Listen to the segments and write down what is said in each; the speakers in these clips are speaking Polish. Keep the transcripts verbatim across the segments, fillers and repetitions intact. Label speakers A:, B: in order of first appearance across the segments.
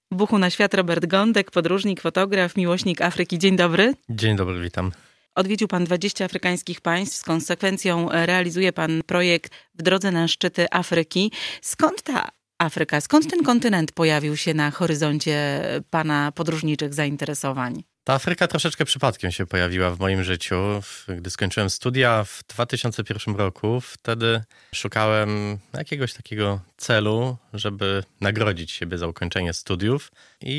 A: Buchu na świat Robert Gądek, podróżnik, fotograf, miłośnik Afryki. Dzień dobry.
B: Dzień dobry, witam.
A: Odwiedził pan dwadzieścia afrykańskich państw, z konsekwencją realizuje pan projekt W drodze na szczyty Afryki. Skąd ta Afryka, skąd ten kontynent pojawił się na horyzoncie pana podróżniczych zainteresowań?
B: Ta Afryka troszeczkę przypadkiem się pojawiła w moim życiu. Gdy skończyłem studia w dwa tysiące pierwszym roku, wtedy szukałem jakiegoś takiego celu, żeby nagrodzić siebie za ukończenie studiów.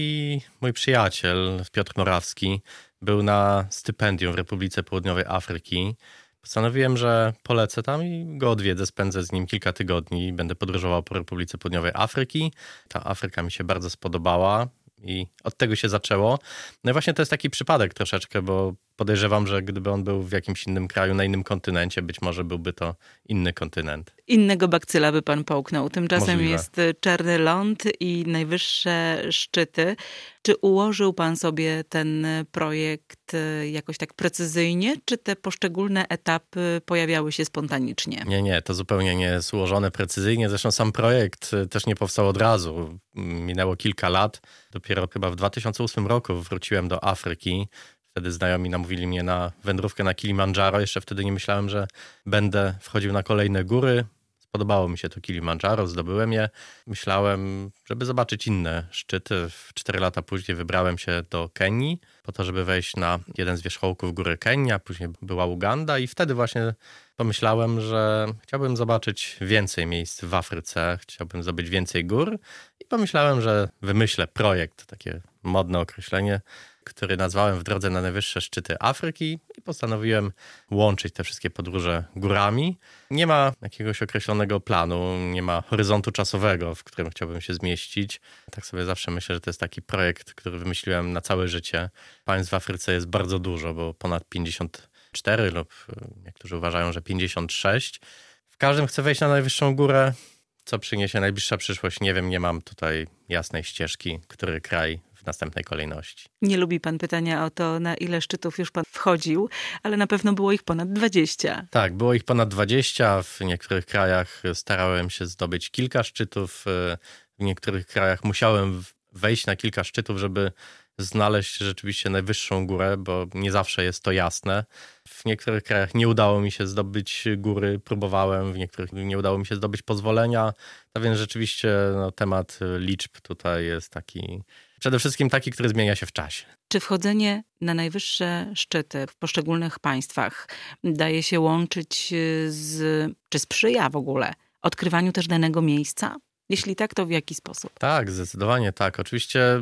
B: I mój przyjaciel Piotr Morawski był na stypendium w Republice Południowej Afryki. Postanowiłem, że polecę tam i go odwiedzę, spędzę z nim kilka tygodni. Będę podróżował po Republice Południowej Afryki. Ta Afryka mi się bardzo spodobała. I od tego się zaczęło. No i właśnie to jest taki przypadek troszeczkę, bo podejrzewam, że gdyby on był w jakimś innym kraju, na innym kontynencie, być może byłby to inny kontynent.
A: Innego bakcyla by pan połknął. Tymczasem
B: Możliwe.
A: Jest czarny ląd i najwyższe szczyty. Czy ułożył pan sobie ten projekt jakoś tak precyzyjnie, czy te poszczególne etapy pojawiały się spontanicznie?
B: Nie, nie, to zupełnie nie jest ułożone precyzyjnie. Zresztą sam projekt też nie powstał od razu. Minęło kilka lat. Dopiero chyba w dwa tysiące ósmym roku wróciłem do Afryki. Wtedy znajomi namówili mnie na wędrówkę na Kilimandżaro. Jeszcze wtedy nie myślałem, że będę wchodził na kolejne góry. Podobało mi się to Kilimandżaro, zdobyłem je. Myślałem, żeby zobaczyć inne szczyty. Cztery lata później wybrałem się do Kenii po to, żeby wejść na jeden z wierzchołków góry Kenia. Później była Uganda i wtedy właśnie pomyślałem, że chciałbym zobaczyć więcej miejsc w Afryce. Chciałbym zdobyć więcej gór i pomyślałem, że wymyślę projekt, takie modne określenie, który nazwałem W drodze na najwyższe szczyty Afryki i postanowiłem łączyć te wszystkie podróże górami. Nie ma jakiegoś określonego planu, nie ma horyzontu czasowego, w którym chciałbym się zmieścić. Tak sobie zawsze myślę, że to jest taki projekt, który wymyśliłem na całe życie. Państw w Afryce jest bardzo dużo, bo ponad pięćdziesiąt cztery lub niektórzy uważają, że pięćdziesiąt sześć. W każdym chcę wejść na najwyższą górę. Co przyniesie najbliższa przyszłość? Nie wiem, nie mam tutaj jasnej ścieżki, który kraj w następnej kolejności.
A: Nie lubi pan pytania o to, na ile szczytów już pan wchodził, ale na pewno było ich ponad dwadzieścia.
B: Tak, było ich ponad dwadzieścia. W niektórych krajach starałem się zdobyć kilka szczytów. W niektórych krajach musiałem wejść na kilka szczytów, żeby znaleźć rzeczywiście najwyższą górę, bo nie zawsze jest to jasne. W niektórych krajach nie udało mi się zdobyć góry, próbowałem, w niektórych nie udało mi się zdobyć pozwolenia. A więc rzeczywiście no, temat liczb tutaj jest taki, przede wszystkim taki, który zmienia się w czasie.
A: Czy wchodzenie na najwyższe szczyty w poszczególnych państwach daje się łączyć z, czy sprzyja w ogóle odkrywaniu też danego miejsca? Jeśli tak, to w jaki sposób?
B: Tak, zdecydowanie tak. Oczywiście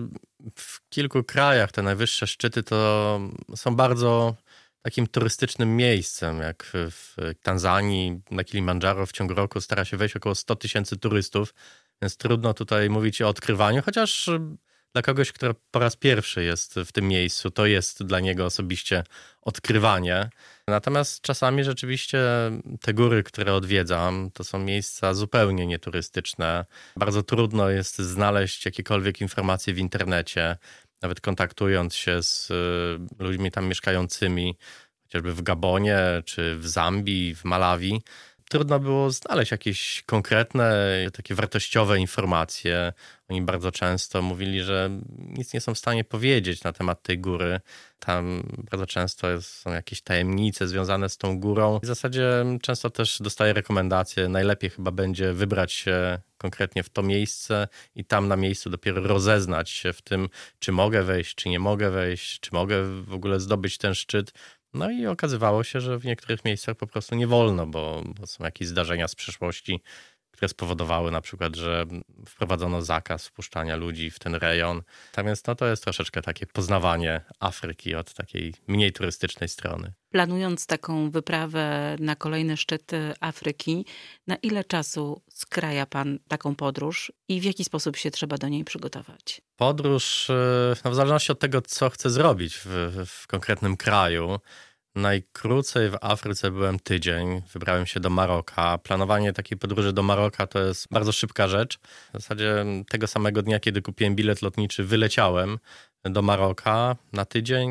B: w kilku krajach te najwyższe szczyty to są bardzo takim turystycznym miejscem, jak w Tanzanii na Kilimandżaro w ciągu roku stara się wejść około sto tysięcy turystów, więc trudno tutaj mówić o odkrywaniu, chociaż dla kogoś, kto po raz pierwszy jest w tym miejscu, to jest dla niego osobiście odkrywanie. Natomiast czasami rzeczywiście te góry, które odwiedzam, to są miejsca zupełnie nieturystyczne. Bardzo trudno jest znaleźć jakiekolwiek informacje w internecie, nawet kontaktując się z ludźmi tam mieszkającymi, chociażby w Gabonie, czy w Zambii, w Malawi. Trudno było znaleźć jakieś konkretne, takie wartościowe informacje. Oni bardzo często mówili, że nic nie są w stanie powiedzieć na temat tej góry. Tam bardzo często są jakieś tajemnice związane z tą górą. W zasadzie często też dostaję rekomendacje. Najlepiej chyba będzie wybrać się konkretnie w to miejsce i tam na miejscu dopiero rozeznać się w tym, czy mogę wejść, czy nie mogę wejść, czy mogę w ogóle zdobyć ten szczyt. No i okazywało się, że w niektórych miejscach po prostu nie wolno, bo, bo są jakieś zdarzenia z przeszłości, które spowodowały na przykład, że wprowadzono zakaz wpuszczania ludzi w ten rejon. Tak więc no, to jest troszeczkę takie poznawanie Afryki od takiej mniej turystycznej strony.
A: Planując taką wyprawę na kolejne szczyty Afryki, na ile czasu skraja pan taką podróż i w jaki sposób się trzeba do niej przygotować?
B: Podróż, no w zależności od tego, co chcę zrobić w, w konkretnym kraju. Najkrócej w Afryce byłem tydzień, wybrałem się do Maroka. Planowanie takiej podróży do Maroka to jest bardzo szybka rzecz. W zasadzie tego samego dnia, kiedy kupiłem bilet lotniczy, wyleciałem do Maroka na tydzień.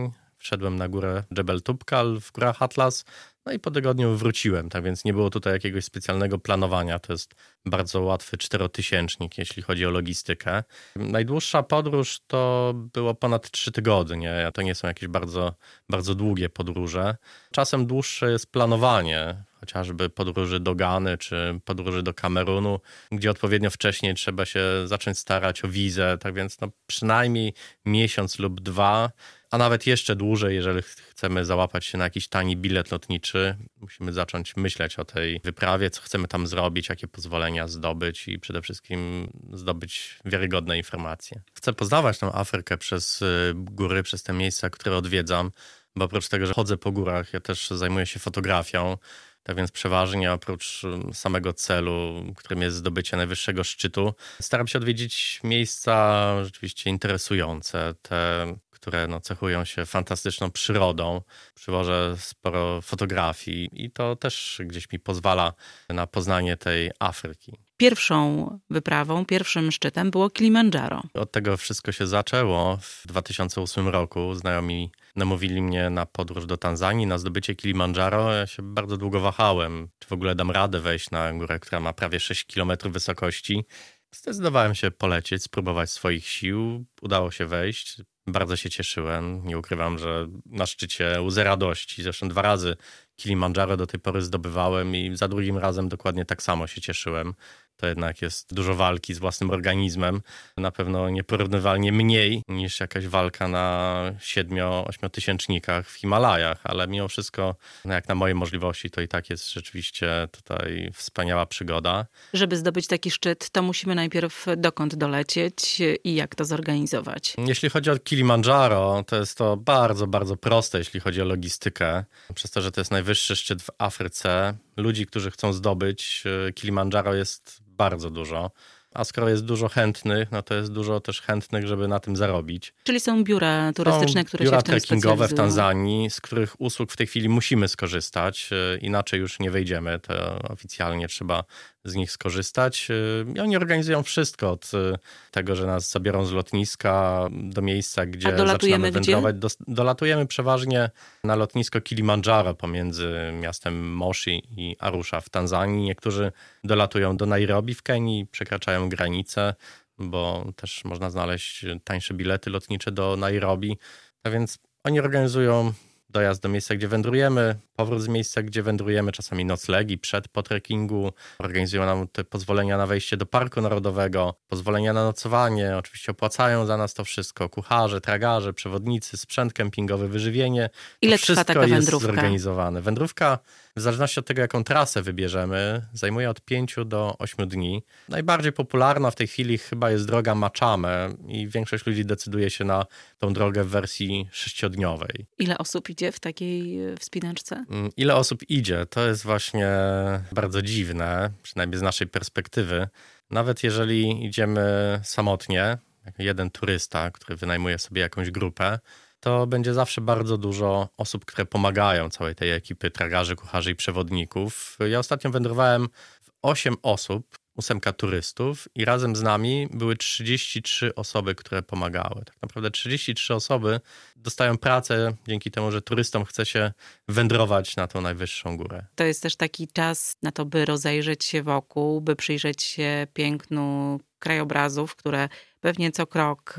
B: wszedłem na górę Dżebel Tubkal w górach Atlas, no i po tygodniu wróciłem, tak więc nie było tutaj jakiegoś specjalnego planowania. To jest bardzo łatwy czterotysięcznik, jeśli chodzi o logistykę. Najdłuższa podróż to było ponad trzy tygodnie. To nie są jakieś bardzo, bardzo długie podróże. Czasem dłuższe jest planowanie, chociażby podróży do Gany czy podróży do Kamerunu, gdzie odpowiednio wcześniej trzeba się zacząć starać o wizę. Tak więc no, przynajmniej miesiąc lub dwa, a nawet jeszcze dłużej, jeżeli chcemy załapać się na jakiś tani bilet lotniczy. Musimy zacząć myśleć o tej wyprawie, co chcemy tam zrobić, jakie pozwolenia zdobyć i przede wszystkim zdobyć wiarygodne informacje. Chcę poznawać tę Afrykę przez góry, przez te miejsca, które odwiedzam, bo oprócz tego, że chodzę po górach, ja też zajmuję się fotografią. Tak więc przeważnie oprócz samego celu, którym jest zdobycie najwyższego szczytu, staram się odwiedzić miejsca rzeczywiście interesujące, te, które no, cechują się fantastyczną przyrodą. Przywożę sporo fotografii i to też gdzieś mi pozwala na poznanie tej Afryki.
A: Pierwszą wyprawą, pierwszym szczytem było Kilimandżaro.
B: Od tego wszystko się zaczęło. W dwa tysiące ósmym roku znajomi namówili mnie na podróż do Tanzanii, na zdobycie Kilimandżaro. Ja się bardzo długo wahałem, czy w ogóle dam radę wejść na górę, która ma prawie sześć kilometrów wysokości. Zdecydowałem się polecieć, spróbować swoich sił. Udało się wejść. Bardzo się cieszyłem. Nie ukrywam, że na szczycie łzy radości. Zresztą dwa razy Kilimandżaro do tej pory zdobywałem i za drugim razem dokładnie tak samo się cieszyłem. To jednak jest dużo walki z własnym organizmem. Na pewno nieporównywalnie mniej niż jakaś walka na siedmiu-ośmiotysięcznikach w Himalajach, ale mimo wszystko, no jak na moje możliwości, to i tak jest rzeczywiście tutaj wspaniała przygoda.
A: Żeby zdobyć taki szczyt, to musimy najpierw dokąd dolecieć i jak to zorganizować?
B: Jeśli chodzi o Kilimandżaro, to jest to bardzo, bardzo proste, jeśli chodzi o logistykę. Przez to, że to jest najwyższy szczyt w Afryce, ludzi, którzy chcą zdobyć Kilimandżaro jest bardzo dużo. A skoro jest dużo chętnych, no to jest dużo też chętnych, żeby na tym zarobić.
A: Czyli są biura turystyczne,
B: są
A: które
B: biura
A: się w tym
B: trekkingowe w
A: specjalizują.
B: Tanzanii, z których usług w tej chwili musimy skorzystać. Inaczej już nie wejdziemy. To oficjalnie trzeba z nich skorzystać. I oni organizują wszystko od tego, że nas zabiorą z lotniska do miejsca, gdzie zaczynamy wędrować. Gdzie? Dolatujemy przeważnie na lotnisko Kilimandżaro pomiędzy miastem Moshi i Arusha w Tanzanii. Niektórzy dolatują do Nairobi w Kenii, przekraczają granicę, bo też można znaleźć tańsze bilety lotnicze do Nairobi. A więc oni organizują dojazd do miejsca, gdzie wędrujemy, powrót z miejsca, gdzie wędrujemy, czasami noclegi przed, po trekkingu. Organizują nam te pozwolenia na wejście do Parku Narodowego, pozwolenia na nocowanie. Oczywiście opłacają za nas to wszystko. Kucharze, tragarze, przewodnicy, sprzęt kempingowy, wyżywienie.
A: Ile
B: to
A: trwa taka
B: jest
A: wędrówka?
B: zorganizowane. Wędrówka, w zależności od tego, jaką trasę wybierzemy, zajmuje od pięciu do ośmiu dni. Najbardziej popularna w tej chwili chyba jest droga Machame i większość ludzi decyduje się na tą drogę w wersji sześciodniowej.
A: Ile osób idzie w takiej wspinaczce?
B: Ile osób idzie? To jest właśnie bardzo dziwne, przynajmniej z naszej perspektywy. Nawet jeżeli idziemy samotnie, jako jeden turysta, który wynajmuje sobie jakąś grupę, to będzie zawsze bardzo dużo osób, które pomagają całej tej ekipy tragarzy, kucharzy i przewodników. Ja ostatnio wędrowałem w osiem osób, ósemka turystów i razem z nami były trzydzieści trzy osoby, które pomagały. Tak naprawdę trzydzieści trzy osoby dostają pracę dzięki temu, że turystom chce się wędrować na tą najwyższą górę.
A: To jest też taki czas na to, by rozejrzeć się wokół, by przyjrzeć się pięknu krajobrazów, które pewnie co krok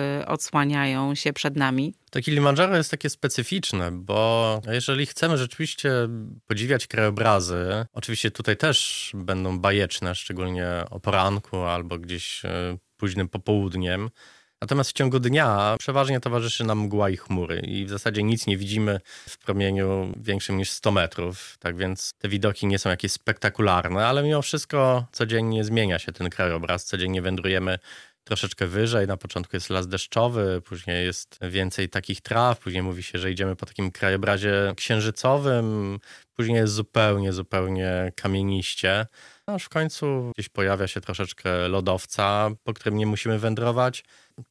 A: odsłaniają się przed nami.
B: To Kilimandżaro jest takie specyficzne, bo jeżeli chcemy rzeczywiście podziwiać krajobrazy, oczywiście tutaj też będą bajeczne, szczególnie o poranku albo gdzieś późnym popołudniem. Natomiast w ciągu dnia przeważnie towarzyszy nam mgła i chmury i w zasadzie nic nie widzimy w promieniu większym niż sto metrów. Tak więc te widoki nie są jakieś spektakularne, ale mimo wszystko codziennie zmienia się ten krajobraz. Codziennie wędrujemy troszeczkę wyżej. Na początku jest las deszczowy, później jest więcej takich traw, później mówi się, że idziemy po takim krajobrazie księżycowym, później jest zupełnie, zupełnie kamieniście. Aż w końcu gdzieś pojawia się troszeczkę lodowca, po którym nie musimy wędrować.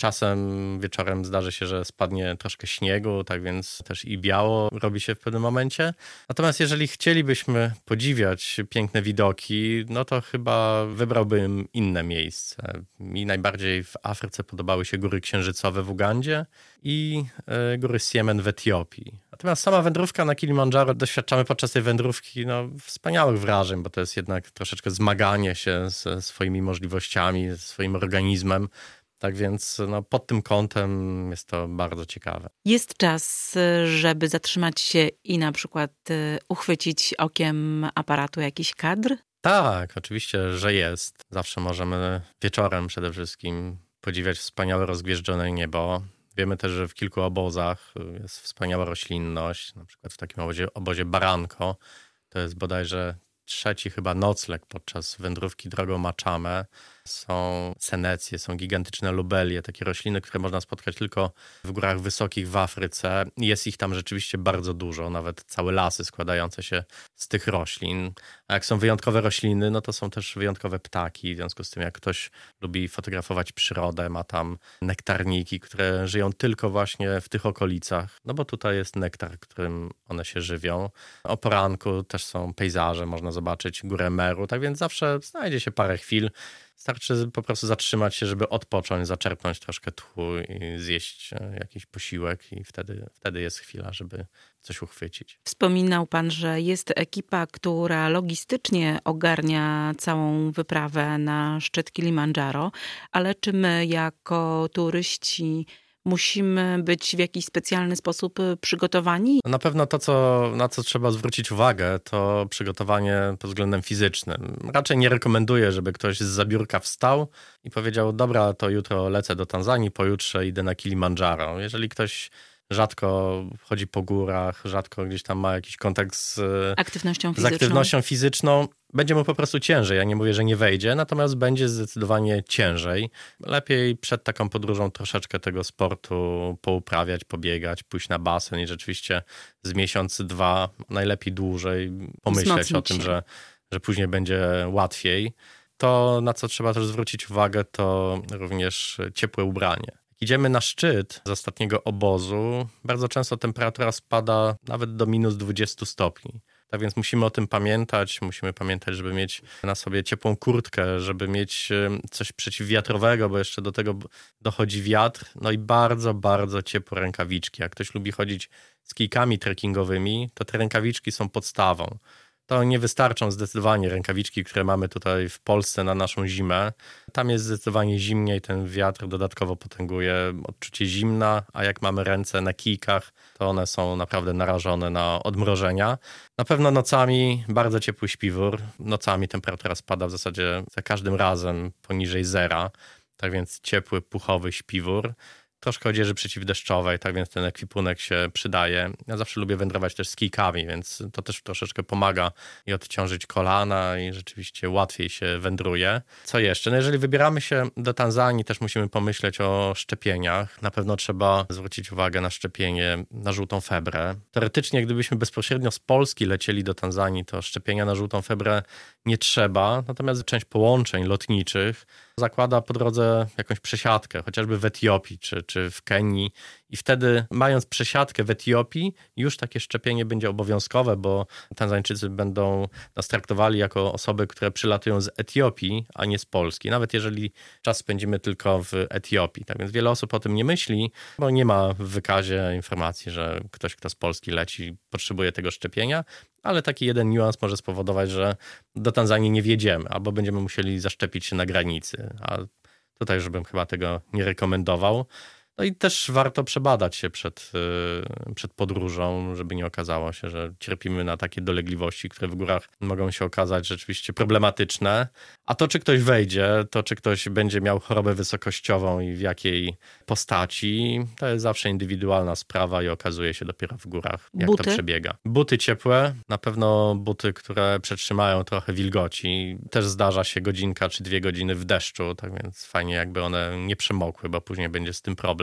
B: Czasem wieczorem zdarzy się, że spadnie troszkę śniegu, tak więc też i biało robi się w pewnym momencie. Natomiast jeżeli chcielibyśmy podziwiać piękne widoki, no to chyba wybrałbym inne miejsce. Mi najbardziej w Afryce podobały się góry księżycowe w Ugandzie i góry Siemen w Etiopii. Natomiast sama wędrówka na Kilimandżaro, doświadczamy podczas tej wędrówki no, wspaniałych wrażeń, bo to jest jednak troszeczkę zmaganie się ze swoimi możliwościami, ze swoim organizmem. Tak więc no, pod tym kątem jest to bardzo ciekawe.
A: Jest czas, żeby zatrzymać się i na przykład uchwycić okiem aparatu jakiś kadr?
B: Tak, oczywiście, że jest. Zawsze możemy wieczorem przede wszystkim podziwiać wspaniałe rozgwieżdżone niebo. Wiemy też, że w kilku obozach jest wspaniała roślinność, na przykład w takim obozie, obozie Baranko. To jest bodajże trzeci chyba nocleg podczas wędrówki drogą Machame. Są senecje, są gigantyczne lobelie, takie rośliny, które można spotkać tylko w górach wysokich w Afryce. Jest ich tam rzeczywiście bardzo dużo, nawet całe lasy składające się z tych roślin. A jak są wyjątkowe rośliny, no to są też wyjątkowe ptaki. W związku z tym, jak ktoś lubi fotografować przyrodę, ma tam nektarniki, które żyją tylko właśnie w tych okolicach. No bo tutaj jest nektar, którym one się żywią. O poranku też są pejzaże, można zobaczyć górę Meru, tak więc zawsze znajdzie się parę chwil. Starczy po prostu zatrzymać się, żeby odpocząć, zaczerpnąć troszkę tchu i zjeść jakiś posiłek i wtedy, wtedy jest chwila, żeby coś uchwycić.
A: Wspominał pan, że jest ekipa, która logistycznie ogarnia całą wyprawę na szczyt Kilimandżaro, ale czy my jako turyści musimy być w jakiś specjalny sposób przygotowani?
B: Na pewno to, co, na co trzeba zwrócić uwagę, to przygotowanie pod względem fizycznym. Raczej nie rekomenduję, żeby ktoś z zabiórka wstał i powiedział, dobra, to jutro lecę do Tanzanii, pojutrze idę na Kilimandżaro. Jeżeli ktoś rzadko chodzi po górach, rzadko gdzieś tam ma jakiś kontakt z
A: aktywnością
B: fizyczną, z aktywnością fizyczną, będzie mu po prostu ciężej. Ja nie mówię, że nie wejdzie, natomiast będzie zdecydowanie ciężej. Lepiej przed taką podróżą troszeczkę tego sportu pouprawiać, pobiegać, pójść na basen i rzeczywiście z miesiąc, dwa, najlepiej dłużej pomyśleć
A: Wzmocnić
B: o tym,
A: się.
B: że, że później będzie łatwiej. To, na co trzeba też zwrócić uwagę, to również ciepłe ubranie. Idziemy na szczyt z ostatniego obozu, bardzo często temperatura spada nawet do minus dwadzieścia stopni. Tak więc musimy o tym pamiętać, musimy pamiętać, żeby mieć na sobie ciepłą kurtkę, żeby mieć coś przeciwwiatrowego, bo jeszcze do tego dochodzi wiatr. No i bardzo, bardzo ciepłe rękawiczki. Jak ktoś lubi chodzić z kijkami trekkingowymi, to te rękawiczki są podstawą. To nie wystarczą zdecydowanie rękawiczki, które mamy tutaj w Polsce na naszą zimę. Tam jest zdecydowanie zimniej, ten wiatr dodatkowo potęguje odczucie zimna, a jak mamy ręce na kijkach, to one są naprawdę narażone na odmrożenia. Na pewno nocami bardzo ciepły śpiwór. Nocami temperatura spada w zasadzie za każdym razem poniżej zera, tak więc ciepły, puchowy śpiwór. Troszkę odzieży przeciwdeszczowej, tak więc ten ekwipunek się przydaje. Ja zawsze lubię wędrować też z kijkami, więc to też troszeczkę pomaga i odciążyć kolana i rzeczywiście łatwiej się wędruje. Co jeszcze? No jeżeli wybieramy się do Tanzanii, też musimy pomyśleć o szczepieniach. Na pewno trzeba zwrócić uwagę na szczepienie na żółtą febrę. Teoretycznie, gdybyśmy bezpośrednio z Polski lecieli do Tanzanii, to szczepienia na żółtą febrę nie trzeba, natomiast część połączeń lotniczych zakłada po drodze jakąś przesiadkę, chociażby w Etiopii czy, czy w Kenii i wtedy mając przesiadkę w Etiopii już takie szczepienie będzie obowiązkowe, bo Tanzańczycy będą nas traktowali jako osoby, które przylatują z Etiopii, a nie z Polski, nawet jeżeli czas spędzimy tylko w Etiopii. Tak więc wiele osób o tym nie myśli, bo nie ma w wykazie informacji, że ktoś, kto z Polski leci, potrzebuje tego szczepienia, ale taki jeden niuans może spowodować, że do Tanzanii nie wjedziemy, albo będziemy musieli zaszczepić się na granicy, a tutaj już bym chyba tego nie rekomendował. No i też warto przebadać się przed, przed podróżą, żeby nie okazało się, że cierpimy na takie dolegliwości, które w górach mogą się okazać rzeczywiście problematyczne. A to, czy ktoś wejdzie, to czy ktoś będzie miał chorobę wysokościową i w jakiej postaci, to jest zawsze indywidualna sprawa i okazuje się dopiero w górach, jak
A: Buty?
B: to przebiega. Buty ciepłe, na pewno buty, które przetrzymają trochę wilgoci. Też zdarza się godzinka czy dwie godziny w deszczu, tak więc fajnie jakby one nie przemokły, bo później będzie z tym problem.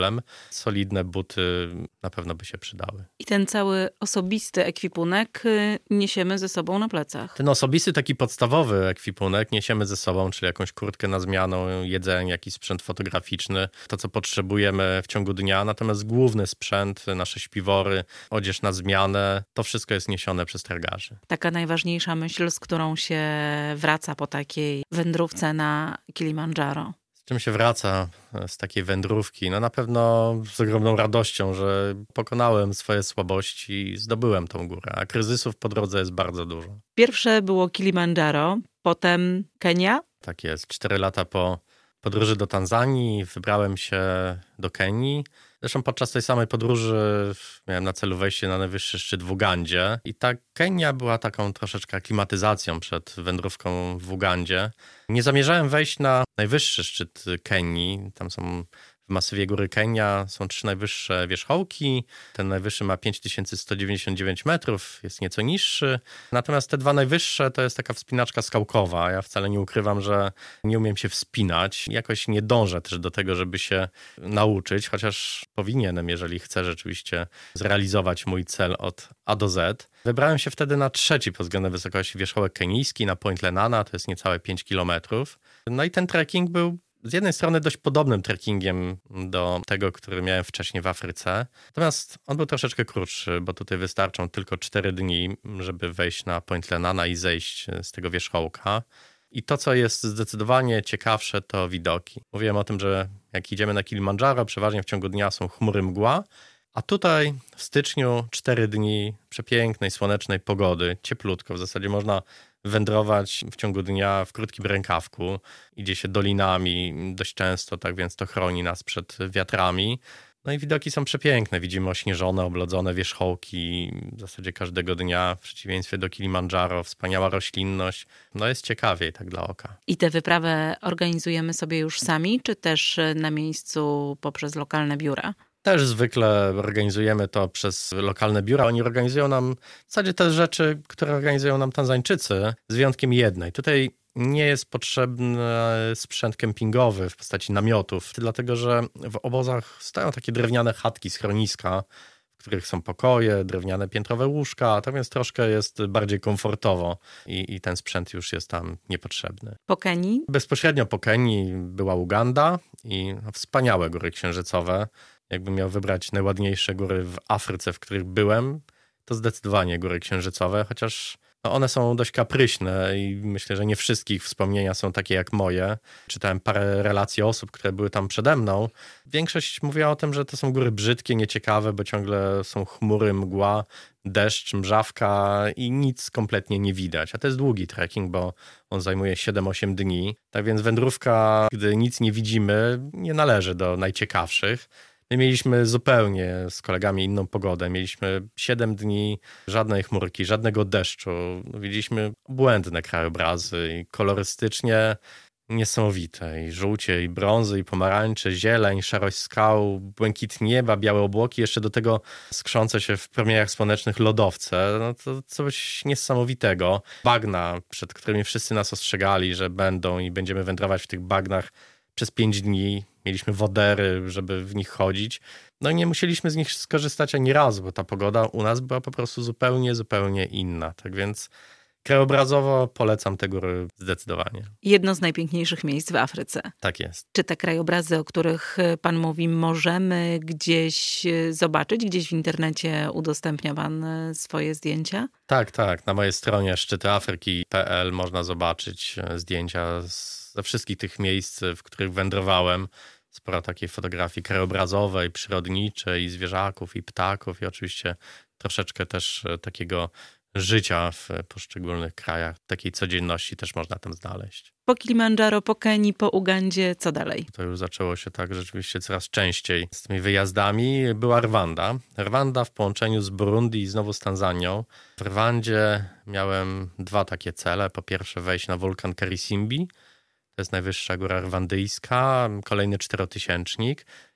B: problem. Solidne buty na pewno by się przydały.
A: I ten cały osobisty ekwipunek niesiemy ze sobą na plecach.
B: Ten osobisty, taki podstawowy ekwipunek niesiemy ze sobą, czyli jakąś kurtkę na zmianę, jedzenie, jakiś sprzęt fotograficzny, to co potrzebujemy w ciągu dnia. Natomiast główny sprzęt, nasze śpiwory, odzież na zmianę, to wszystko jest niesione przez targarzy.
A: Taka najważniejsza myśl, z którą się wraca po takiej wędrówce na Kilimandżaro.
B: Z czym się wraca z takiej wędrówki? No na pewno z ogromną radością, że pokonałem swoje słabości i zdobyłem tą górę, a kryzysów po drodze jest bardzo dużo.
A: Pierwsze było Kilimandżaro, potem Kenia.
B: Tak jest. Cztery lata po podróży do Tanzanii wybrałem się do Kenii. Zresztą podczas tej samej podróży miałem na celu wejście na najwyższy szczyt w Ugandzie i ta Kenia była taką troszeczkę aklimatyzacją przed wędrówką w Ugandzie. Nie zamierzałem wejść na najwyższy szczyt Kenii. Tam są w masywie góry Kenia są trzy najwyższe wierzchołki. Ten najwyższy ma pięć tysięcy sto dziewięćdziesiąt dziewięć metrów, jest nieco niższy. Natomiast te dwa najwyższe to jest taka wspinaczka skałkowa. Ja wcale nie ukrywam, że nie umiem się wspinać. Jakoś nie dążę też do tego, żeby się nauczyć, chociaż powinienem, jeżeli chcę rzeczywiście zrealizować mój cel od A do Z. Wybrałem się wtedy na trzeci pod względem wysokości wierzchołek kenijski, na Point Lenana, to jest niecałe pięć kilometrów. No i ten trekking był z jednej strony dość podobnym trekkingiem do tego, który miałem wcześniej w Afryce. Natomiast on był troszeczkę krótszy, bo tutaj wystarczą tylko cztery dni, żeby wejść na Point Lenana i zejść z tego wierzchołka. I to, co jest zdecydowanie ciekawsze, to widoki. Mówiłem o tym, że jak idziemy na Kilimandżaro, przeważnie w ciągu dnia są chmury, mgła, a tutaj w styczniu cztery dni przepięknej, słonecznej pogody, cieplutko. W zasadzie można wędrować w ciągu dnia w krótkim rękawku. Idzie się dolinami dość często, tak więc to chroni nas przed wiatrami. No i widoki są przepiękne. Widzimy ośnieżone, oblodzone wierzchołki w zasadzie każdego dnia. W przeciwieństwie do Kilimandżaro, wspaniała roślinność. No jest ciekawiej tak dla oka.
A: I tę wyprawę organizujemy sobie już sami, czy też na miejscu poprzez lokalne biura?
B: Też zwykle organizujemy to przez lokalne biura. Oni organizują nam w zasadzie te rzeczy, które organizują nam Tanzańczycy, z wyjątkiem jednej. Tutaj nie jest potrzebny sprzęt kempingowy w postaci namiotów, dlatego że w obozach stoją takie drewniane chatki, schroniska, w których są pokoje, drewniane piętrowe łóżka, tam jest troszkę jest bardziej komfortowo i, i ten sprzęt już jest tam niepotrzebny.
A: Po Kenii?
B: Bezpośrednio po Kenii była Uganda i wspaniałe góry księżycowe. Jakbym miał wybrać najładniejsze góry w Afryce, w których byłem, to zdecydowanie góry księżycowe, chociaż no one są dość kapryśne i myślę, że nie wszystkich wspomnienia są takie jak moje. Czytałem parę relacji osób, które były tam przede mną. Większość mówiła o tym, że to są góry brzydkie, nieciekawe, bo ciągle są chmury, mgła, deszcz, mrzawka i nic kompletnie nie widać. A to jest długi trekking, bo on zajmuje siedem osiem dni. Tak więc wędrówka, gdy nic nie widzimy, nie należy do najciekawszych. My mieliśmy zupełnie z kolegami inną pogodę. Mieliśmy siedem dni, żadnej chmurki, żadnego deszczu. Widzieliśmy błędne krajobrazy i kolorystycznie niesamowite. I żółcie, i brązy, i pomarańcze, zieleń, szarość skał, błękit nieba, białe obłoki, jeszcze do tego skrzące się w promieniach słonecznych lodowce. No to coś niesamowitego. Bagna, przed którymi wszyscy nas ostrzegali, że będą i będziemy wędrować w tych bagnach przez pięć dni. Mieliśmy wodery, żeby w nich chodzić. No i nie musieliśmy z nich skorzystać ani razu, bo ta pogoda u nas była po prostu zupełnie, zupełnie inna. Tak więc krajobrazowo polecam te góry zdecydowanie.
A: Jedno z najpiękniejszych miejsc w Afryce.
B: Tak jest.
A: Czy te krajobrazy, o których pan mówi, możemy gdzieś zobaczyć? Gdzieś w internecie udostępnia pan swoje zdjęcia?
B: Tak, tak. Na mojej stronie szczyty afryki kropka p l można zobaczyć zdjęcia ze wszystkich tych miejsc, w których wędrowałem. Sporo takiej fotografii krajobrazowej, przyrodniczej, i zwierzaków, i ptaków, i oczywiście troszeczkę też takiego życia w poszczególnych krajach. Takiej codzienności też można tam znaleźć.
A: Po Kilimandżaro, po Kenii, po Ugandzie, co dalej?
B: To już zaczęło się tak rzeczywiście coraz częściej z tymi wyjazdami. Była Rwanda. Rwanda w połączeniu z Burundi i znowu z Tanzanią. W Rwandzie miałem dwa takie cele. Po pierwsze wejść na wulkan Karisimbi. To jest najwyższa góra rwandyjska, kolejny czterotysięcznik.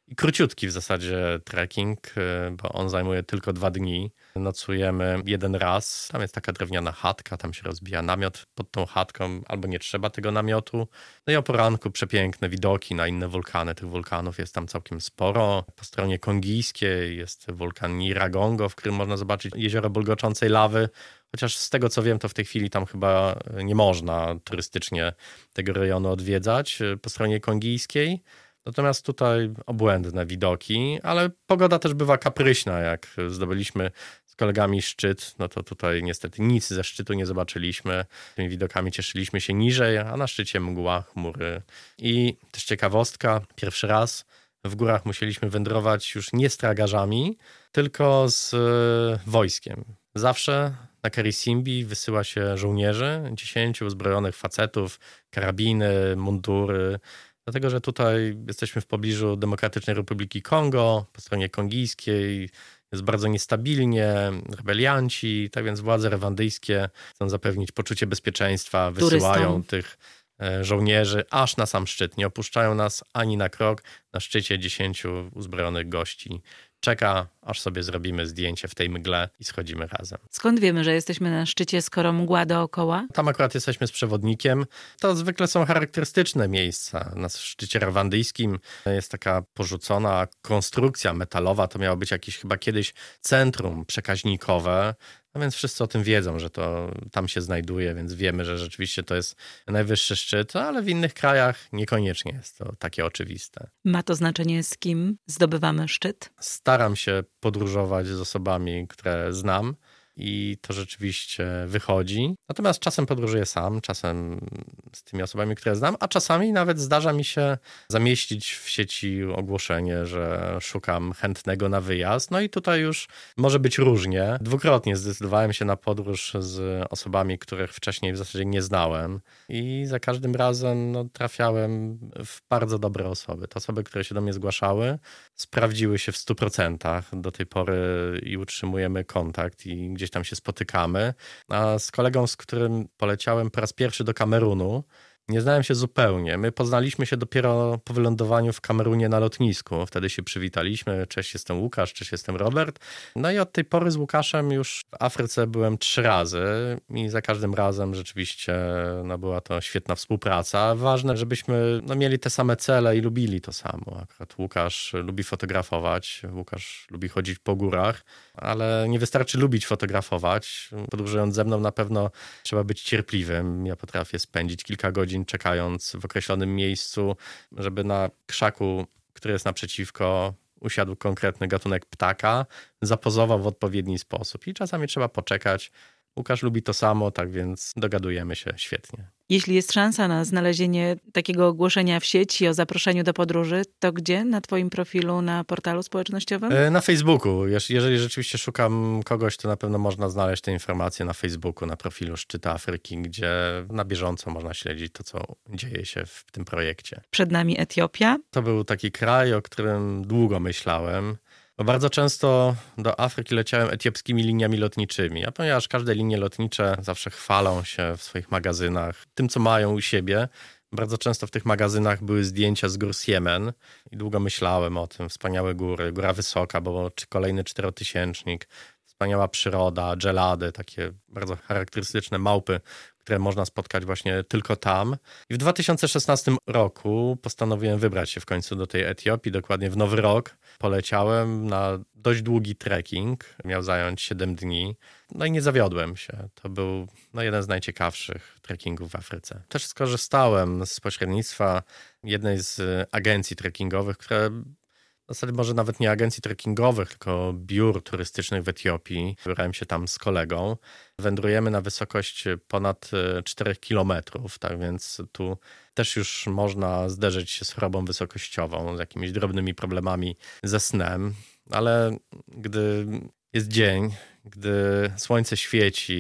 B: I króciutki w zasadzie trekking, bo on zajmuje tylko dwa dni. Nocujemy jeden raz. Tam jest taka drewniana chatka, tam się rozbija namiot pod tą chatką, albo nie trzeba tego namiotu. No i o poranku przepiękne widoki na inne wulkany. Tych wulkanów jest tam całkiem sporo. Po stronie kongijskiej jest wulkan Niragongo, w którym można zobaczyć jezioro bulgoczącej lawy. Chociaż z tego co wiem, to w tej chwili tam chyba nie można turystycznie tego rejonu odwiedzać po stronie kongijskiej. Natomiast tutaj obłędne widoki, ale pogoda też bywa kapryśna. Jak zdobyliśmy z kolegami szczyt, no to tutaj niestety nic ze szczytu nie zobaczyliśmy. Tymi widokami cieszyliśmy się niżej, a na szczycie mgła, chmury. I też ciekawostka, pierwszy raz w górach musieliśmy wędrować już nie z tragarzami, tylko z wojskiem. Zawsze na Karisimbi wysyła się żołnierzy, dziesięciu uzbrojonych facetów, karabiny, mundury. Dlatego, że tutaj jesteśmy w pobliżu Demokratycznej Republiki Kongo, po stronie kongijskiej jest bardzo niestabilnie, rebelianci, tak więc władze rwandyjskie chcą zapewnić poczucie bezpieczeństwa, wysyłają
A: Turystom.
B: tych żołnierzy aż na sam szczyt. Nie opuszczają nas ani na krok. Na szczycie dziesięciu uzbrojonych gości czeka, aż sobie zrobimy zdjęcie w tej mgle i schodzimy razem.
A: Skąd wiemy, że jesteśmy na szczycie, skoro mgła dookoła?
B: Tam akurat jesteśmy z przewodnikiem. To zwykle są charakterystyczne miejsca. Na szczycie rwandyjskim jest taka porzucona konstrukcja metalowa. To miało być jakieś chyba kiedyś centrum przekaźnikowe. No więc wszyscy o tym wiedzą, że to tam się znajduje, więc wiemy, że rzeczywiście to jest najwyższy szczyt, ale w innych krajach niekoniecznie jest to takie oczywiste.
A: Ma to znaczenie, z kim zdobywamy szczyt?
B: Staram się podróżować z osobami, które znam i to rzeczywiście wychodzi. Natomiast czasem podróżuję sam, czasem z tymi osobami, które znam, a czasami nawet zdarza mi się zamieścić w sieci ogłoszenie, że szukam chętnego na wyjazd. No i tutaj już może być różnie. Dwukrotnie zdecydowałem się na podróż z osobami, których wcześniej w zasadzie nie znałem i za każdym razem no, trafiałem w bardzo dobre osoby. Te osoby, które się do mnie zgłaszały, sprawdziły się w stu procentach do tej pory i utrzymujemy kontakt i gdzieś tam się spotykamy. A z kolegą, z którym poleciałem po raz pierwszy do Kamerunu, nie znałem się zupełnie. My poznaliśmy się dopiero po wylądowaniu w Kamerunie na lotnisku. Wtedy się przywitaliśmy. Cześć, jestem Łukasz, cześć, jestem Robert. No i od tej pory z Łukaszem już w Afryce byłem trzy razy i za każdym razem rzeczywiście no, była to świetna współpraca. Ważne, żebyśmy no, mieli te same cele i lubili to samo. Akurat Łukasz lubi fotografować, Łukasz lubi chodzić po górach, ale nie wystarczy lubić fotografować. Podróżując ze mną na pewno trzeba być cierpliwym. Ja potrafię spędzić kilka godzin czekając w określonym miejscu, żeby na krzaku, który jest naprzeciwko, usiadł konkretny gatunek ptaka, zapozował w odpowiedni sposób. I czasami trzeba poczekać. Łukasz lubi to samo, tak więc dogadujemy się świetnie.
A: Jeśli jest szansa na znalezienie takiego ogłoszenia w sieci o zaproszeniu do podróży, to gdzie? Na twoim profilu na portalu społecznościowym?
B: Na Facebooku. Jeżeli rzeczywiście szukam kogoś, to na pewno można znaleźć te informacje na Facebooku, na profilu Szczyty Afryki, gdzie na bieżąco można śledzić to, co dzieje się w tym projekcie.
A: Przed nami Etiopia.
B: To był taki kraj, o którym długo myślałem. Bo bardzo często do Afryki leciałem etiopskimi liniami lotniczymi, a ponieważ każde linie lotnicze zawsze chwalą się w swoich magazynach tym, co mają u siebie, bardzo często w tych magazynach były zdjęcia z gór Siemen i długo myślałem o tym. Wspaniałe góry, góra wysoka, bo czy kolejny czterotysięcznik, wspaniała przyroda, dżelady, takie bardzo charakterystyczne małpy, które można spotkać właśnie tylko tam. I w dwa tysiące szesnastym roku postanowiłem wybrać się w końcu do tej Etiopii, dokładnie w Nowy Rok. Poleciałem na dość długi trekking, miał zająć siedem dni. No i nie zawiodłem się. To był no, jeden z najciekawszych trekkingów w Afryce. Też skorzystałem z pośrednictwa jednej z agencji trekkingowych, które w zasadzie może nawet nie agencji trekkingowych, tylko biur turystycznych w Etiopii. Wybrałem się tam z kolegą. Wędrujemy na wysokość ponad czterech kilometrów, tak więc tu też już można zderzyć się z chorobą wysokościową, z jakimiś drobnymi problemami ze snem, ale gdy jest dzień, gdy słońce świeci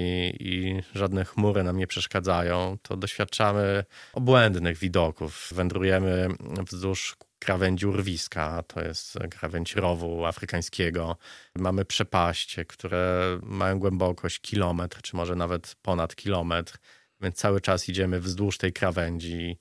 B: i żadne chmury nam nie przeszkadzają, to doświadczamy obłędnych widoków. Wędrujemy wzdłuż krawędzi urwiska, to jest krawędź rowu afrykańskiego. Mamy przepaście, które mają głębokość kilometr, czy może nawet ponad kilometr, więc cały czas idziemy wzdłuż tej krawędzi.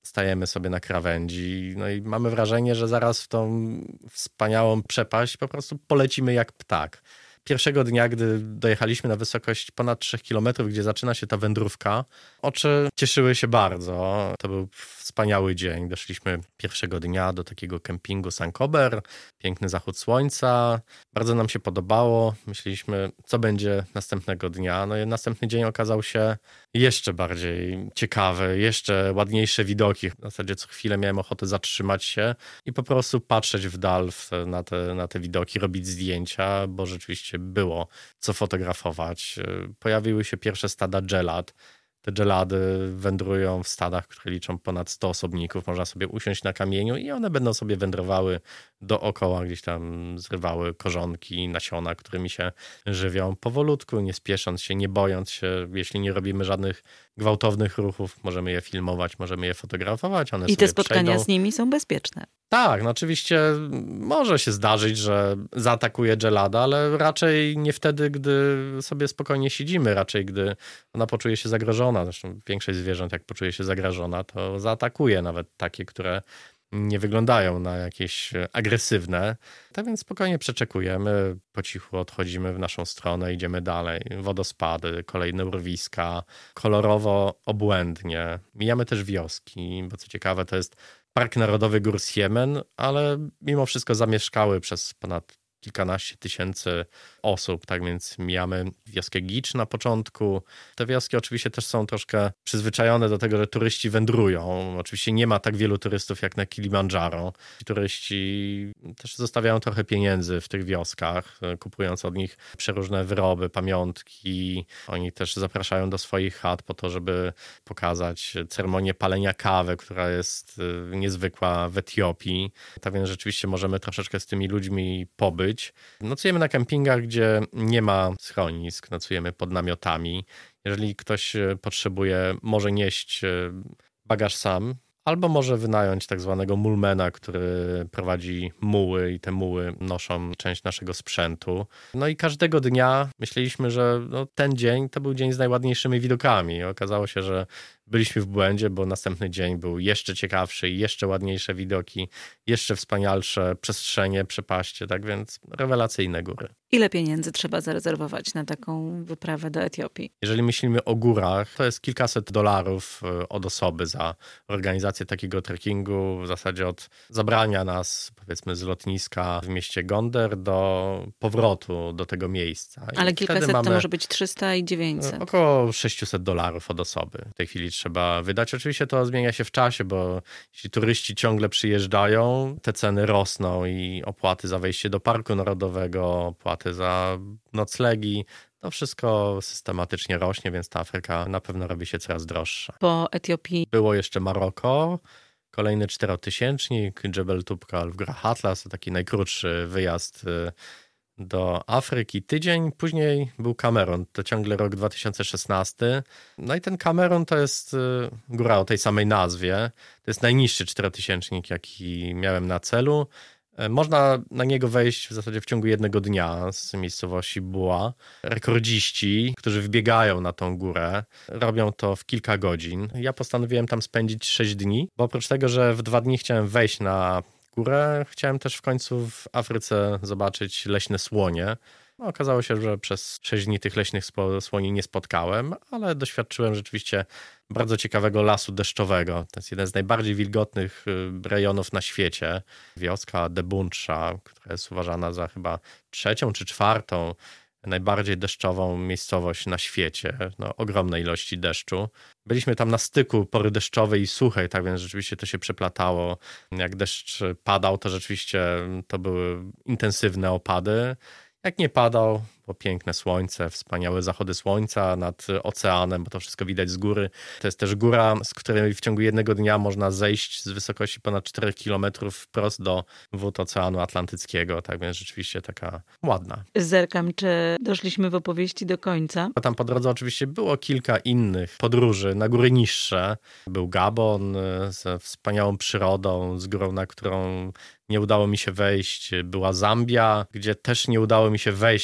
B: stajemy sobie na krawędzi, no i mamy wrażenie, że zaraz w tą wspaniałą przepaść po prostu polecimy jak ptak. Pierwszego dnia, gdy dojechaliśmy na wysokość ponad trzech kilometrów, gdzie zaczyna się ta wędrówka, oczy cieszyły się bardzo. To był wspaniały dzień. Doszliśmy pierwszego dnia do takiego kempingu Sankober, piękny zachód słońca. Bardzo nam się podobało. Myśleliśmy, co będzie następnego dnia. No i następny dzień okazał się jeszcze bardziej ciekawy, jeszcze ładniejsze widoki. W zasadzie co chwilę miałem ochotę zatrzymać się i po prostu patrzeć w dal na te, na te widoki, robić zdjęcia, bo rzeczywiście było co fotografować. Pojawiły się pierwsze stada dżelad. Te dżelady wędrują w stadach, które liczą ponad sto osobników. Można sobie usiąść na kamieniu i one będą sobie wędrowały dookoła, gdzieś tam zrywały korzonki, nasiona, którymi się żywią powolutku, nie spiesząc się, nie bojąc się. Jeśli nie robimy żadnych gwałtownych ruchów, możemy je filmować, możemy je fotografować. One
A: I te spotkania
B: przejdą.
A: z nimi są bezpieczne.
B: Tak, no oczywiście może się zdarzyć, że zaatakuje dżelada, ale raczej nie wtedy, gdy sobie spokojnie siedzimy, raczej gdy ona poczuje się zagrożona. Zresztą większość zwierząt, jak poczuje się zagrożona, to zaatakuje, nawet takie, które nie wyglądają na jakieś agresywne. Tak więc spokojnie przeczekujemy, po cichu odchodzimy w naszą stronę, idziemy dalej. Wodospady, kolejne urwiska, kolorowo, obłędnie. Mijamy też wioski, bo co ciekawe, to jest Park Narodowy Gór Siemen, ale mimo wszystko zamieszkały przez ponad kilkanaście tysięcy osób, tak więc mijamy wioskę Gicz na początku. Te wioski oczywiście też są troszkę przyzwyczajone do tego, że turyści wędrują. Oczywiście nie ma tak wielu turystów jak na Kilimandżaro. Ci turyści też zostawiają trochę pieniędzy w tych wioskach, kupując od nich przeróżne wyroby, pamiątki. Oni też zapraszają do swoich chat po to, żeby pokazać ceremonię palenia kawy, która jest niezwykła w Etiopii. Tak więc rzeczywiście możemy troszeczkę z tymi ludźmi pobyć. Nocujemy na kempingach, gdzie nie ma schronisk, nocujemy pod namiotami. Jeżeli ktoś potrzebuje, może nieść bagaż sam, albo może wynająć tak zwanego mulmena, który prowadzi muły i te muły noszą część naszego sprzętu. No i każdego dnia myśleliśmy, że no, ten dzień to był dzień z najładniejszymi widokami. Okazało się, że byliśmy w błędzie, bo następny dzień był jeszcze ciekawszy, jeszcze ładniejsze widoki, jeszcze wspanialsze przestrzenie, przepaście, tak więc rewelacyjne góry.
A: Ile pieniędzy trzeba zarezerwować na taką wyprawę do Etiopii?
B: Jeżeli myślimy o górach, to jest kilkaset dolarów od osoby za organizację takiego trekkingu, w zasadzie od zabrania nas, powiedzmy, z lotniska w mieście Gonder do powrotu do tego miejsca. I
A: ale kilkaset
B: mamy
A: to może być trzysta i dziewięćset.
B: Około sześćset dolarów od osoby w tej chwili trzeba wydać. Oczywiście to zmienia się w czasie, bo jeśli turyści ciągle przyjeżdżają, te ceny rosną i opłaty za wejście do Parku Narodowego, opłaty za noclegi, to wszystko systematycznie rośnie, więc ta Afryka na pewno robi się coraz droższa.
A: Po Etiopii
B: było jeszcze Maroko, kolejny czterotysięcznik, Dżebel Tubkal w górach Atlas, to taki najkrótszy wyjazd do Afryki. Tydzień później był Kamerun, to ciągle rok dwa tysiące szesnasty. No i ten Kamerun to jest góra o tej samej nazwie. To jest najniższy czterotysięcznik, jaki miałem na celu. Można na niego wejść w zasadzie w ciągu jednego dnia z miejscowości Bua. Rekordziści, którzy wbiegają na tą górę, robią to w kilka godzin. Ja postanowiłem tam spędzić sześć dni, bo oprócz tego, że w dwa dni chciałem wejść na górę, chciałem też w końcu w Afryce zobaczyć leśne słonie. No, okazało się, że przez sześć dni tych leśnych słoni nie spotkałem, ale doświadczyłem rzeczywiście bardzo ciekawego lasu deszczowego. To jest jeden z najbardziej wilgotnych rejonów na świecie. Wioska Debundsza, która jest uważana za chyba trzecią czy czwartą najbardziej deszczową miejscowość na świecie. No, ogromne ilości deszczu. Byliśmy tam na styku pory deszczowej i suchej, tak więc rzeczywiście to się przeplatało. Jak deszcz padał, to rzeczywiście to były intensywne opady. Jak nie padał, było piękne słońce, wspaniałe zachody słońca nad oceanem, bo to wszystko widać z góry. To jest też góra, z której w ciągu jednego dnia można zejść z wysokości ponad czterech kilometrów wprost do wód Oceanu Atlantyckiego. Tak więc rzeczywiście taka ładna.
A: Zerkam, czy doszliśmy w opowieści do końca.
B: A tam po drodze oczywiście było kilka innych podróży na góry niższe. Był Gabon ze wspaniałą przyrodą, z górą, na którą nie udało mi się wejść. Była Zambia, gdzie też nie udało mi się wejść na najwyższy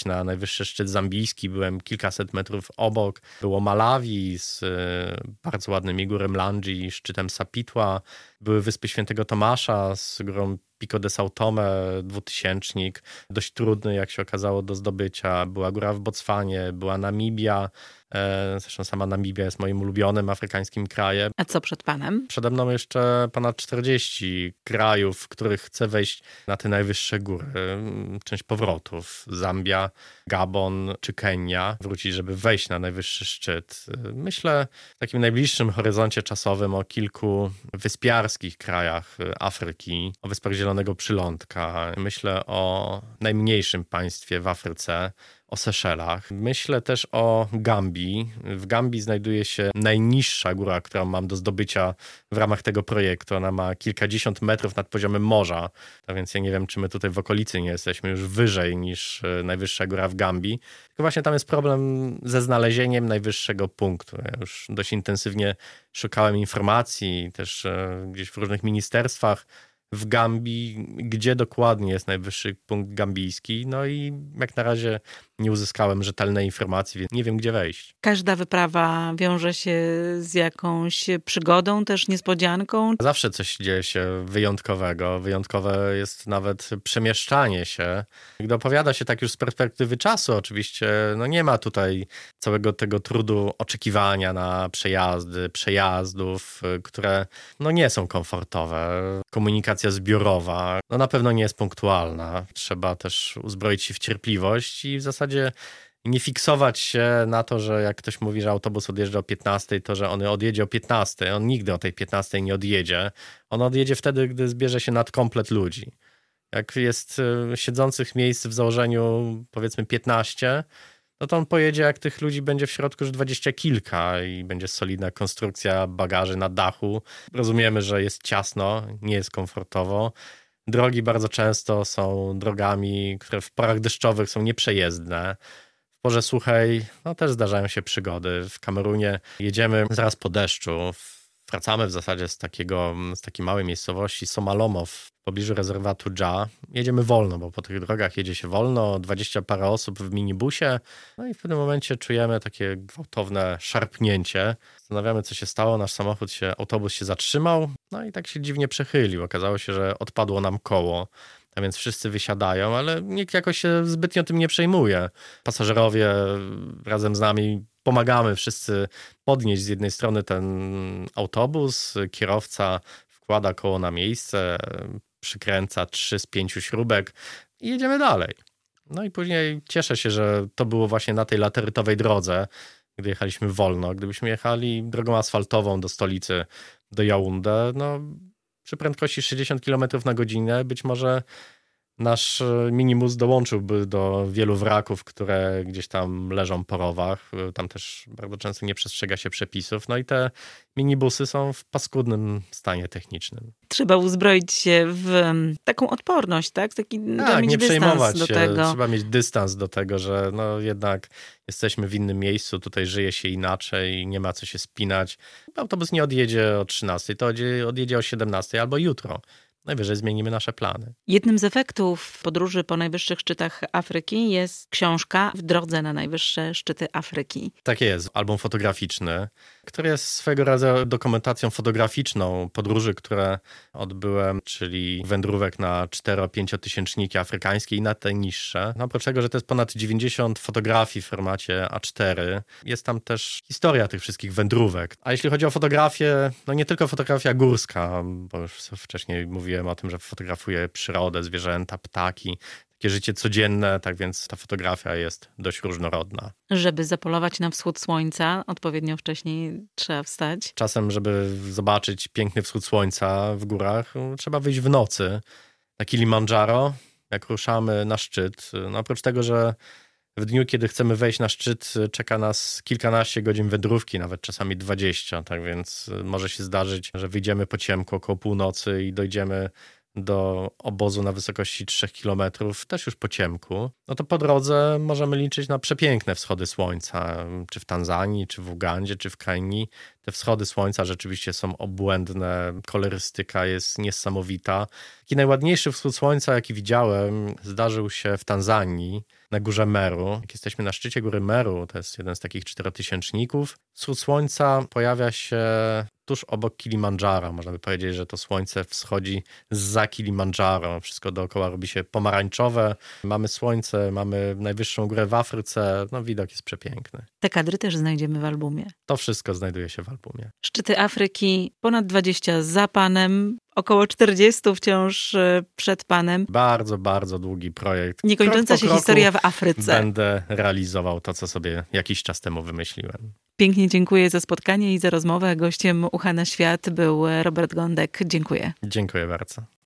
B: najwyższy szczyt zambijski, byłem kilkaset metrów obok. Było Malawi z bardzo ładnymi górą Mlangi, szczytem Sapitła. Były Wyspy Świętego Tomasza z górą Pico de São Tomé, dwutysięcznik, dość trudny, jak się okazało, do zdobycia. Była góra w Botswanie, była Namibia. Zresztą sama Namibia jest moim ulubionym afrykańskim krajem.
A: A co przed panem?
B: Przede mną jeszcze ponad czterdzieści krajów, w których chcę wejść na te najwyższe góry. Część powrotów. Zambia, Gabon czy Kenia. Wrócić, żeby wejść na najwyższy szczyt. Myślę w takim najbliższym horyzoncie czasowym o kilku wyspiarskich krajach Afryki, o Wyspach Zielonego Przylądka. Myślę o najmniejszym państwie w Afryce, o Seszelach. Myślę też o Gambii. W Gambii znajduje się najniższa góra, którą mam do zdobycia w ramach tego projektu. Ona ma kilkadziesiąt metrów nad poziomem morza, a więc ja nie wiem, czy my tutaj w okolicy nie jesteśmy już wyżej niż najwyższa góra w Gambii. Tylko właśnie tam jest problem ze znalezieniem najwyższego punktu. Ja już dość intensywnie szukałem informacji, też gdzieś w różnych ministerstwach w Gambii, gdzie dokładnie jest najwyższy punkt gambijski. No i jak na razie nie uzyskałem rzetelnej informacji, więc nie wiem, gdzie wejść.
A: Każda wyprawa wiąże się z jakąś przygodą, też niespodzianką.
B: Zawsze coś dzieje się wyjątkowego. Wyjątkowe jest nawet przemieszczanie się. Gdy opowiada się tak już z perspektywy czasu, oczywiście no nie ma tutaj całego tego trudu oczekiwania na przejazdy, przejazdów, które no nie są komfortowe. Komunikacja zbiorowa no na pewno nie jest punktualna. Trzeba też uzbroić się w cierpliwość i w zasadzie nie fiksować się na to, że jak ktoś mówi, że autobus odjeżdża o piętnastej, to że on odjedzie o piętnastej. On nigdy o tej piętnastej nie odjedzie. On odjedzie wtedy, gdy zbierze się nadkomplet ludzi. Jak jest siedzących miejsc w założeniu powiedzmy piętnaście, no to on pojedzie, jak tych ludzi będzie w środku już dwadzieścia kilka i będzie solidna konstrukcja bagaży na dachu. Rozumiemy, że jest ciasno, nie jest komfortowo. Drogi bardzo często są drogami, które w porach deszczowych są nieprzejezdne. W porze suchej no też zdarzają się przygody. W Kamerunie jedziemy zaraz po deszczu. Wracamy w zasadzie z takiego, z takiej małej miejscowości Somalomo w pobliżu rezerwatu Dża. Jedziemy wolno, bo po tych drogach jedzie się wolno, dwadzieścia parę osób w minibusie. No i w pewnym momencie czujemy takie gwałtowne szarpnięcie. Zastanawiamy, co się stało. Nasz samochód się, autobus się zatrzymał, no i tak się dziwnie przechylił. Okazało się, że odpadło nam koło. A więc wszyscy wysiadają, ale nikt jakoś się zbytnio tym nie przejmuje. Pasażerowie razem z nami pomagamy wszyscy podnieść z jednej strony ten autobus, kierowca wkłada koło na miejsce, przykręca trzy z pięciu śrubek i jedziemy dalej. No i później cieszę się, że to było właśnie na tej laterytowej drodze, gdy jechaliśmy wolno. Gdybyśmy jechali drogą asfaltową do stolicy, do Jaunde, no przy prędkości sześćdziesiąt kilometrów na godzinę być może nasz minibus dołączyłby do wielu wraków, które gdzieś tam leżą po rowach. Tam też bardzo często nie przestrzega się przepisów. No i te minibusy są w paskudnym stanie technicznym.
A: Trzeba uzbroić się w taką odporność, tak? Taki,
B: tak,
A: mieć
B: nie przejmować
A: do
B: się.
A: tego.
B: Trzeba mieć dystans do tego, że no jednak jesteśmy w innym miejscu, tutaj żyje się inaczej, nie ma co się spinać. Autobus nie odjedzie o trzynastej, to odjedzie o siedemnastej albo jutro. Najwyżej zmienimy nasze plany.
A: Jednym z efektów podróży po najwyższych szczytach Afryki jest książka W drodze na najwyższe szczyty Afryki.
B: Tak jest, album fotograficzny, który jest swego rodzaju dokumentacją fotograficzną podróży, które odbyłem, czyli wędrówek na cztero-pięciotysięczniki afrykańskie i na te niższe. No, oprócz tego, że to jest ponad dziewięćdziesiąt fotografii w formacie A cztery, jest tam też historia tych wszystkich wędrówek. A jeśli chodzi o fotografię, no nie tylko fotografia górska, bo już wcześniej mówiłem o tym, że fotografuję przyrodę, zwierzęta, ptaki, takie życie codzienne, tak więc ta fotografia jest dość różnorodna.
A: Żeby zapolować na wschód słońca, odpowiednio wcześniej trzeba wstać.
B: Czasem, żeby zobaczyć piękny wschód słońca w górach, trzeba wyjść w nocy na Kilimandżaro, jak ruszamy na szczyt. No, oprócz tego, że w dniu, kiedy chcemy wejść na szczyt, czeka nas kilkanaście godzin wędrówki, nawet czasami dwadzieścia, tak więc może się zdarzyć, że wyjdziemy po ciemku około północy i dojdziemy do obozu na wysokości trzech kilometrów, też już po ciemku. No to po drodze możemy liczyć na przepiękne wschody słońca, czy w Tanzanii, czy w Ugandzie, czy w Kenii. Te Te wschody słońca rzeczywiście są obłędne, kolorystyka jest niesamowita. Taki najładniejszy wschód słońca, jaki widziałem, zdarzył się w Tanzanii, na górze Meru. Jak jesteśmy na szczycie góry Meru, to jest jeden z takich czterotysięczników, wschód słońca pojawia się tuż obok Kilimandżaro. Można by powiedzieć, że to słońce wschodzi zza Kilimandżaro. Wszystko dookoła robi się pomarańczowe. Mamy słońce, mamy najwyższą górę w Afryce. No, widok jest przepiękny.
A: Te kadry też znajdziemy w albumie.
B: To wszystko znajduje się w albumie.
A: Szczyty Afryki, ponad dwadzieścia za panem, około czterdzieści wciąż przed panem.
B: Bardzo, bardzo długi projekt.
A: Niekończąca się historia w Afryce.
B: Będę realizował to, co sobie jakiś czas temu wymyśliłem.
A: Pięknie dziękuję za spotkanie i za rozmowę. Gościem Ucha na Świat był Robert Gądek. Dziękuję.
B: Dziękuję bardzo.